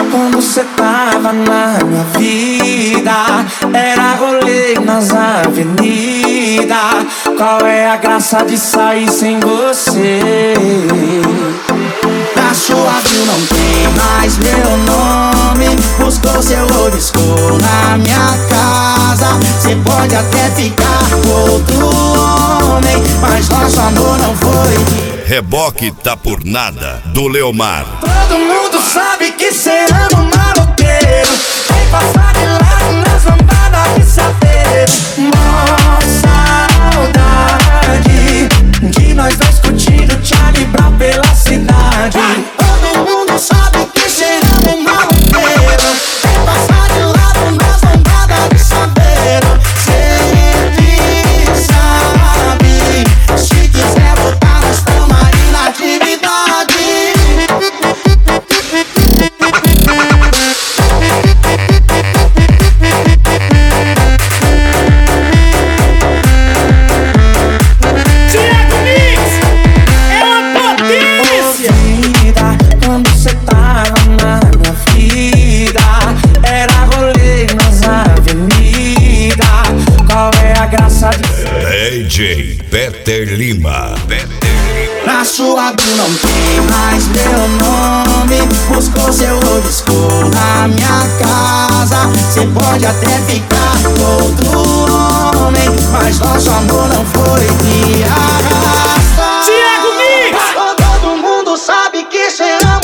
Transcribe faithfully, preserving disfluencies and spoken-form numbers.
quando cê tava na minha vida, era rolê nas avenidas. Qual é a graça de sair sem você? Na sua bio não tem mais meu nome. Buscou seu old school na minha casa. Cê pode até ficar com outro homem, mas nosso amor não foi. Reboque tá por nada, do Leomar. Todo mundo sabe que cê ama um maloqueiro. Vem passar de lado nas lambadas de saber. Mó saudade de nós dois curtindo Charlie Brown pela cidade. Todo mundo sabe que cê ama um maloqueiro. Vem passar de lado nas lambadas de saber. Cê sabe, se quiser voltar nós tamo aí na atividade. Thiago Mix é uma potência. Vida, quando cê tava na minha vida, era rolê nas avenidas. Qual é a graça de... D J Peter Lima. Peter Lima. Na sua bio não tem mais meu nome. Buscou seu old school na minha casa. Cê pode até ficar com outro homem, mas nosso amor não foi de arrasta. Thiago Mix! Todo mundo sabe que cê ama